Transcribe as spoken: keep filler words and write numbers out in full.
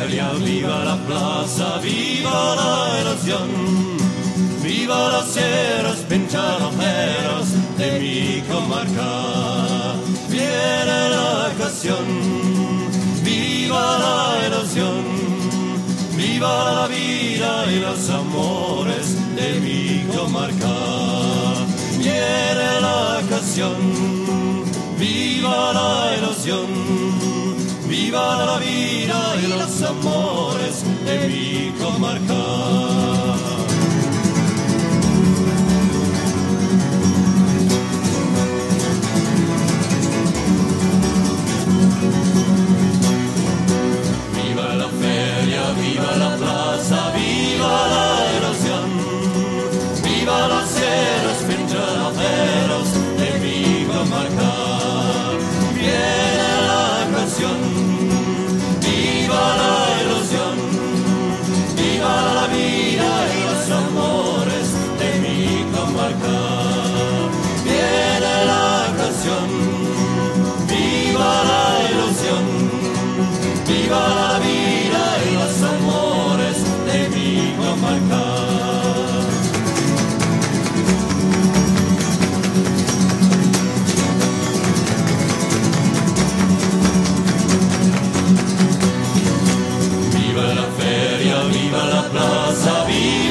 feria, viva la plaza, viva la ilusión, viva las sierras pinchalojeras de mi comarca. Viene la ocasión, viva la ilusión, viva la vida y los amores de mi comarca. Viene la ocasión, viva la ilusión, viva la vida y los amores de mi comarca. Viva la feria, viva la plaza, viva la ilusión, viva las sierras pinchalojeros de mi comarca. Viene la ocasión, viva la ilusión, viva la vida y los amores de mi comarca. Viene la ocasión, viva la ilusión, viva la vida y los amores de mi comarca. Viva la feria, viva la plaza, viva